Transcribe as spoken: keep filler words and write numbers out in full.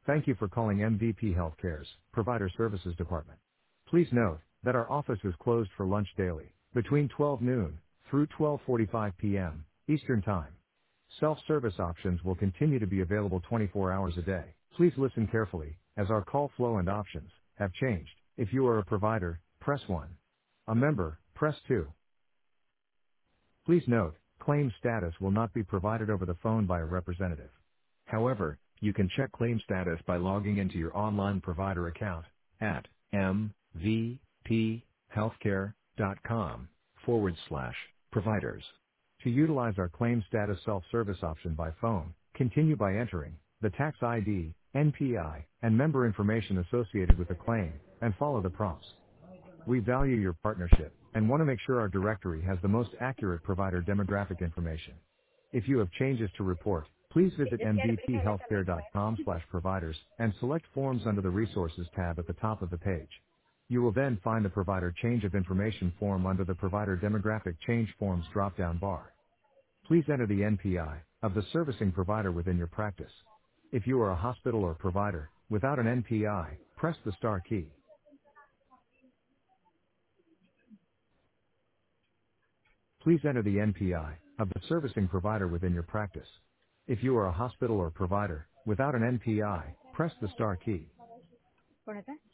Thank you for calling M V P Healthcare's Provider Services Department. Please note that our office is closed for lunch daily between twelve noon through twelve forty-five p.m. Eastern Time. Self-service options will continue to be available twenty-four hours a day. Please listen carefully as our call flow and options have changed. If you are a provider, press one. A member, press two. Please note, claim status will not be provided over the phone by a representative. However, you can check claim status by logging into your online provider account at mvphealthcare.com forward slash providers. To utilize our claim status self-service option by phone, continue by entering the tax I D, N P I, and member information associated with the claim, and follow the prompts. We value your partnership and want to make sure our directory has the most accurate provider demographic information. If you have changes to report, please visit mvphealthcare.com slash providers and select forms under the resources tab at the top of the page. You will then find the provider change of information form under the provider demographic change forms drop-down bar. Please enter the N P I of the servicing provider within your practice. If you are a hospital or provider without an N P I, press the star key. Please enter the N P I of the servicing provider within your practice. If you are a hospital or provider without an N P I, press the star key. कोण आहे ते?